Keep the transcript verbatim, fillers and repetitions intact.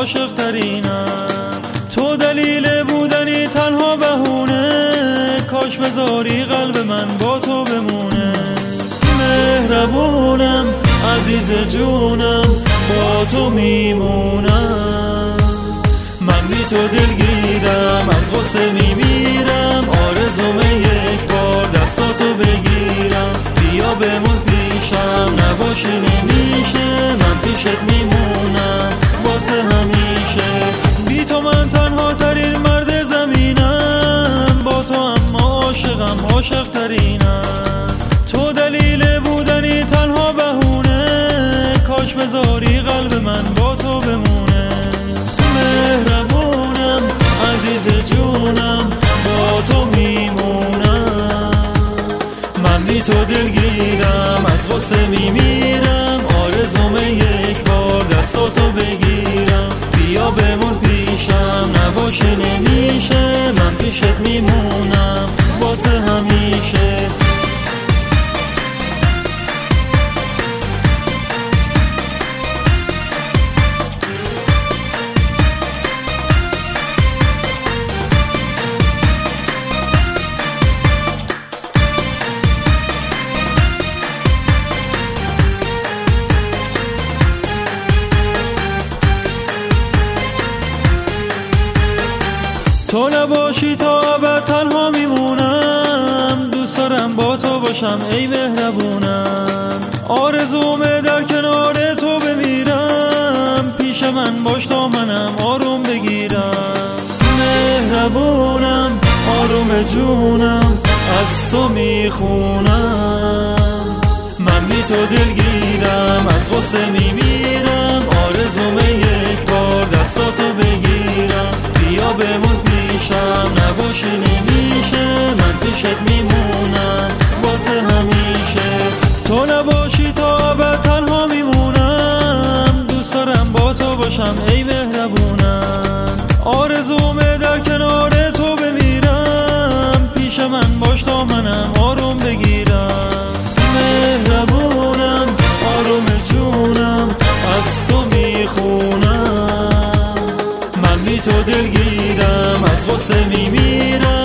عاشق ترینم. تو دلیل بودنی تنها بهونه، کاش بذاری قلب من با تو بمونه. مهربونم عزیز جونم، با تو میمونم. من بی تو دلگیرم، از غصه میمیرم. آرزومه یک بار دستاتو بگیرم. بیا بمون پیشم، نباشی نمیشه. من پیشت میمونم واسه همیشه. بی تو من تنها ترین مرد زمینم، با تو اما عاشقم عاشق ترینم. تو دلیل بودنی تنها بهونه، کاش بذاری قلب من با تو بمونه. مهربونم عزیز جونم، با تو میمونم. من بی تو دلگیرم، از غصه میمیرم. آرزومه یک بار دستاتو بگیرم. بیا بمون پیشم، نباشه نمیشه. من پیشت میمونم واسه همیشه. تو نباشی تا ابد تنها میمونم. دوست دارم با تو باشم ای مهربونم. آرزومه در کنار تو بمیرم. پیش من باش تا منم آروم بگیرم. مهربونم آروم جونم، از تو میخونم. من بی تو دلگیرم، از غصه میمیرم. آرزومه یک بار دستاتو بگیرم. بیا بمون پیشم، نباشی نمیشه. من پیشت میمونم واسه همیشه. تو نباشی تا ابد تنها میمونم. دوست دارم با تو باشم ای مهربونم. آرزومه در کنار تو بمیرم. پیش من باش تا منم آروم بگیرم. مهربونم آروم جونم، از تو میخونم. من بی تو دلگیرم، از غصه میمیرم.